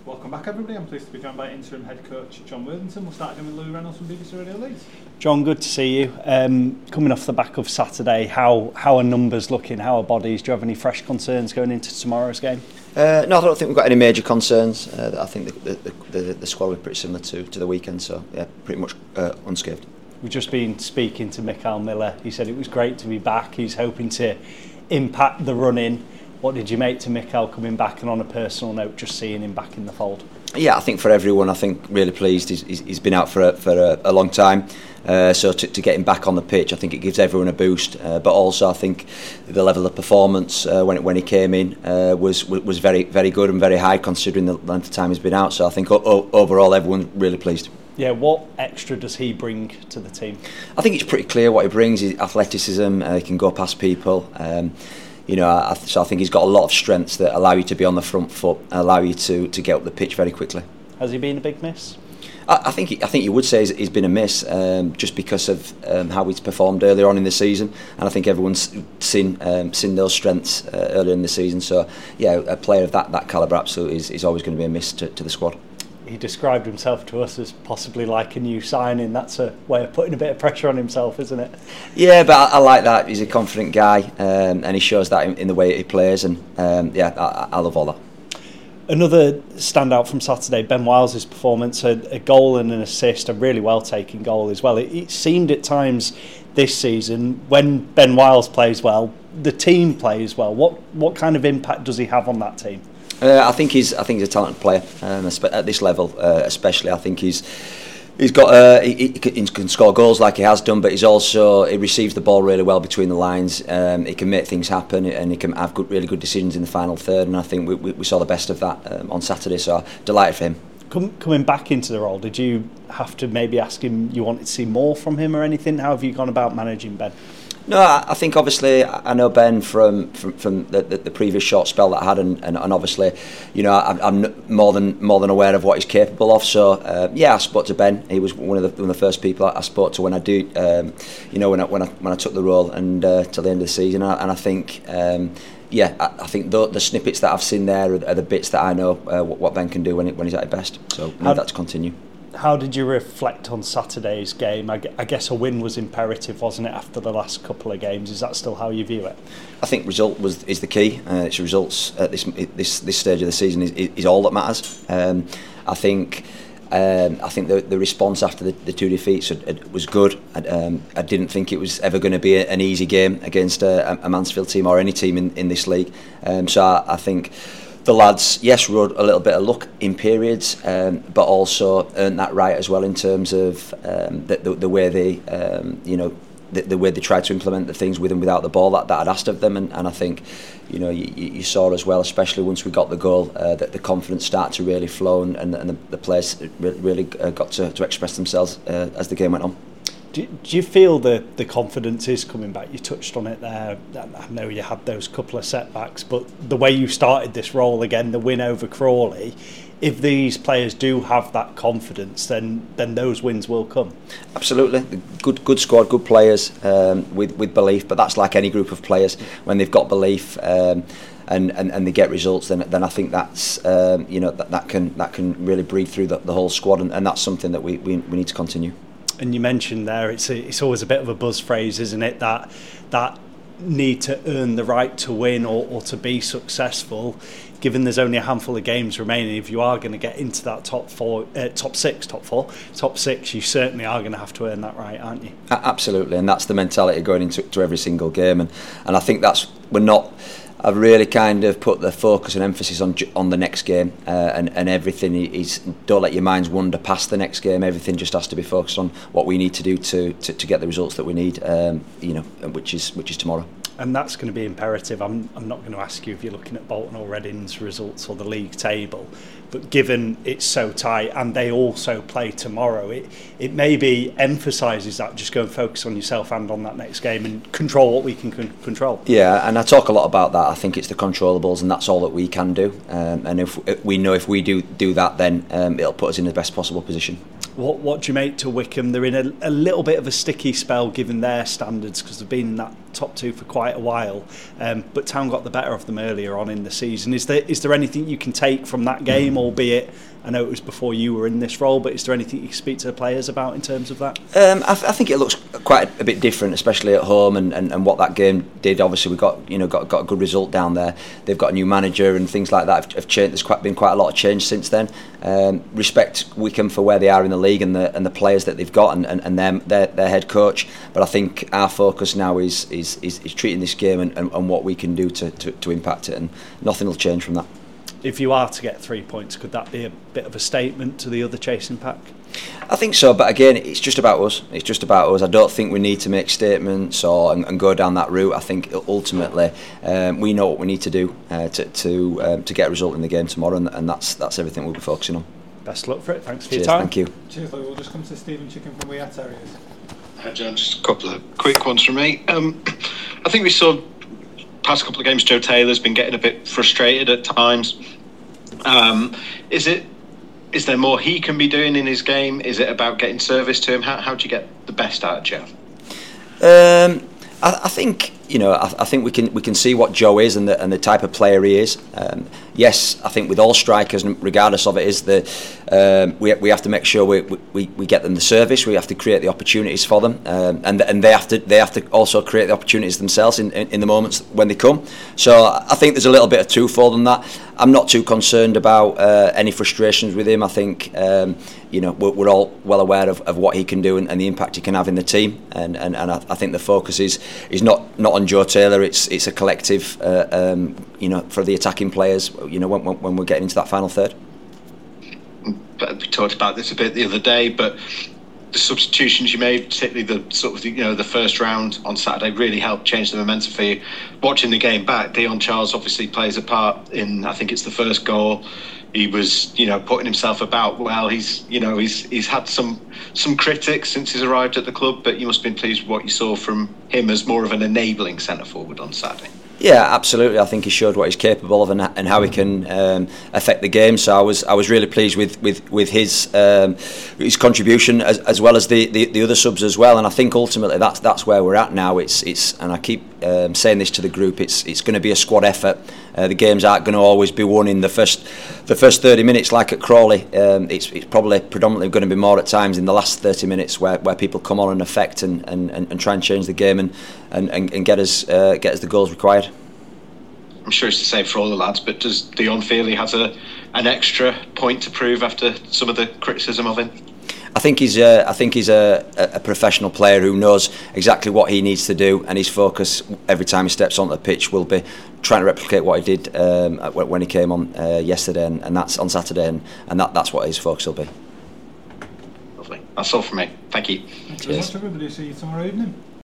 Welcome back, everybody. I'm pleased to be joined by interim head coach John Worthington. We'll start again with Lou Reynolds from BBC Radio Leeds. John, good to see you. Coming off the back of Saturday, how are numbers looking? How are bodies? Do you have any fresh concerns going into tomorrow's game? No, I don't think we've got any major concerns. I think the squad will be pretty similar to the weekend, so yeah, pretty much unscathed. We've just been speaking to Mikael Miller. He said it was great to be back. He's hoping to impact the run-in. What did you make to Mikael coming back, and on a personal note, just seeing him back in the fold? Yeah, I think for everyone, I think really pleased. He's been out for a long time, so to get him back on the pitch, I think it gives everyone a boost. But also, I think the level of performance when he came in was very, very good and very high considering the length of time he's been out. So I think overall, everyone's really pleased. Yeah, what extra does he bring to the team? I think it's pretty clear what he brings. His athleticism, he can go past people. So I think he's got a lot of strengths that allow you to be on the front foot, allow you to get up the pitch very quickly. Has he been a big miss? I think you would say he's been a miss just because of how he's performed earlier on in the season, and I think everyone's seen those strengths earlier in the season. So yeah, a player of that calibre absolutely is always going to be a miss to the squad. He described himself to us as possibly like a new signing. That's a way of putting a bit of pressure on himself, isn't it? Yeah, but I like that. He's a confident guy, and he shows that in the way he plays. And I love all that. Another standout from Saturday, Ben Wiles' performance, a goal and an assist, a really well taken goal as well. It seemed at times this season when Ben Wiles plays well, the team plays well. What kind of impact does he have on that team? I think he's a talented player at this level, especially. I think he can score goals like he has done, but he receives the ball really well between the lines. He can make things happen, and he can have really good decisions in the final third. And I think we saw the best of that on Saturday. So delighted for him. Coming back into the role, did you have to maybe ask him you wanted to see more from him or anything? How have you gone about managing Ben? No, I think obviously I know Ben from the previous short spell that I had, and obviously, I'm more than aware of what he's capable of. So I spoke to Ben. He was one of the first people I spoke to when I when I took the role and till the end of the season. And I think I think the snippets that I've seen there are the bits that I know what Ben can do when he's at his best. So I need that to continue. How did you reflect on Saturday's game? I guess a win was imperative, wasn't it, after the last couple of games? Is that still how you view it? I think result is the key. It's results at this stage of the season is all that matters. I think the response after the two defeats was good. I didn't think it was ever going to be an easy game against a Mansfield team or any team in this league. So I think the lads, yes, rode a little bit of luck in periods, but also earned that right as well in terms of the way they, the way they tried to implement the things with and without the ball that I'd asked of them. And I think, you saw as well, especially once we got the goal, that the confidence started to really flow, and the players really got to express themselves as the game went on. Do you feel the confidence is coming back? You touched on it there. I know you had those couple of setbacks, but the way you started this role again, the win over Crawley, if these players do have that confidence, then those wins will come. Absolutely. Good squad, good players with belief, but that's like any group of players. When they've got belief and they get results, then I think that's that can really breathe through the whole squad, and that's something that we need to continue. And you mentioned there, it's always a bit of a buzz phrase, isn't it? That need to earn the right to win or to be successful. Given there's only a handful of games remaining, if you are going to get into that top six, you certainly are going to have to earn that right, aren't you? Absolutely, and that's the mentality going into every single game. And I think I've really kind of put the focus and emphasis on the next game, and everything is, don't let your minds wander past the next game. Everything just has to be focused on what we need to do to get the results that we need, which is tomorrow. And that's going to be imperative. I'm not going to ask you if you're looking at Bolton or Reading's results or the league table, but given it's so tight and they also play tomorrow, it maybe emphasises that. Just go and focus on yourself and on that next game and control what we can control. Yeah, and I talk a lot about that. I think it's the controllables, and that's all that we can do. And if we do that, then it'll put us in the best possible position. What do you make to Wycombe? They're in a little bit of a sticky spell given their standards because they've been in that top two for quite a while. But Town got the better of them earlier on in the season. Is there anything you can take from that game, albeit I know it was before you were in this role, but is there anything you can speak to the players about in terms of that? I think it looks quite a bit different, especially at home, and what that game did. Obviously, we got a good result down there. They've got a new manager and things like that have changed. There's been quite a lot of change since then. Respect Wycombe for where they are in the league and the players that they've got and their head coach. But I think our focus now is treating this game and what we can do to impact it, and nothing will change from that. If you are to get 3 points, could that be a bit of a statement to the other chasing pack? I think so, but again, it's just about us. It's just about us. I don't think we need to make statements and go down that route. I think ultimately we know what we need to do to get a result in the game tomorrow, and that's everything we'll be focusing on. Best luck for it. Thanks for Cheers, your time. Thank you. Cheers, Lou. We'll just come to Stephen Chicken from We Are Terriers. Hi, John. Just a couple of quick ones from me. I think we saw past couple of games Joe Taylor's been getting a bit frustrated at times. Is there more he can be doing in his game? Is it about getting service to him? How do you get the best out of Joe? I think I think we can see what Joe is and the type of player he is. Yes, I think with all strikers, regardless of it, is we have to make sure we get them the service. We have to create the opportunities for them, and they have to also create the opportunities themselves in the moments when they come. So I think there's a little bit of twofold in that. I'm not too concerned about any frustrations with him. I think we're all well aware of what he can do and the impact he can have in the team, and I think the focus is not on Joe Taylor. It's a collective, for the attacking players. When we're getting into that final third. But we talked about this a bit the other day, but the substitutions you made, particularly the first round on Saturday, really helped change the momentum for you. Watching the game back, Dion Charles obviously plays a part in, I think it's the first goal. He was, putting himself about well. He's had some critics since he's arrived at the club, but you must have been pleased with what you saw from him as more of an enabling centre forward on Saturday. Yeah, absolutely. I think he showed what he's capable of and how he can affect the game. So I was really pleased with his contribution as well as the other subs as well. And I think ultimately that's where we're at now. It's and I keep saying this to the group. It's going to be a squad effort. The games aren't going to always be won in the first 30 minutes like at Crawley. It's probably predominantly going to be more at times in the last 30 minutes where people come on and affect and try and change the game and get us the goals required. I'm sure it's the same for all the lads, but does Dion feel he has an extra point to prove after some of the criticism of him? I think he's a professional player who knows exactly what he needs to do, and his focus every time he steps onto the pitch will be trying to replicate what he did when he came on yesterday, and that's on Saturday, and that's what his focus will be. Lovely. That's all from me. Thank you. Thank you very much, everybody. See you tomorrow evening.